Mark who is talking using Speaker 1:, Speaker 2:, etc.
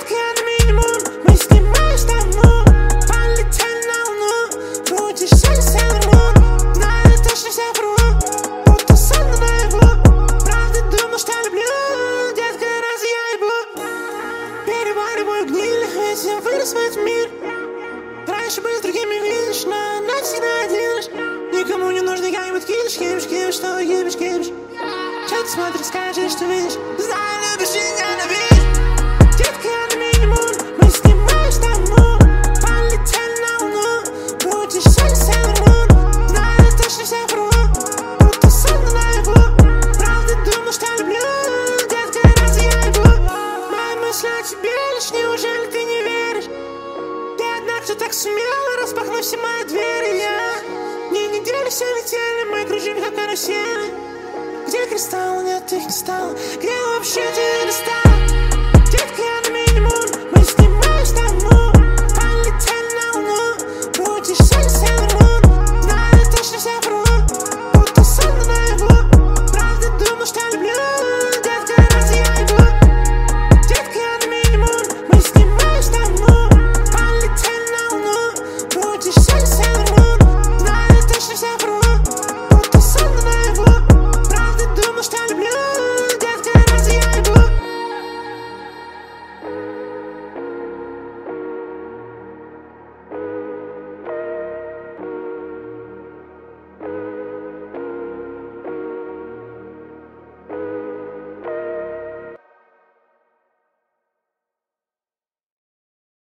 Speaker 1: Детка, это минимум, мы снимаем давно. Полетели на луну, крутишься на Sailor Moon. Да, я точно вся вру, будто сон наяву. Правда думал, что люблю, детка, разве я ебу? Перевариваю гниль, ведь я вырос в этот мир. Раньше был с другими, видишь, но навсегда один лишь. Никому не нужно как-нибудь кидыш, что ебишь. Чё ты смотришь, скажи, что видишь. Знаю, любишь и ненавидишь. Детка, это минимум, мы снимаем давно. Полетели на луну, крутишься на Sailor Moon. Знаю, я точно вся вру, будто сон наяву. Правда думал, что люблю, детка, разве я ебу? Мои мысли о тебе лишь, неужели ты не веришь? Ты одна, кто так сумела распахнуть все мои двери. Дни недели все летели, мы кружим как карусели. Где кристалл? Нет, их не стало. Где вообще ты достал?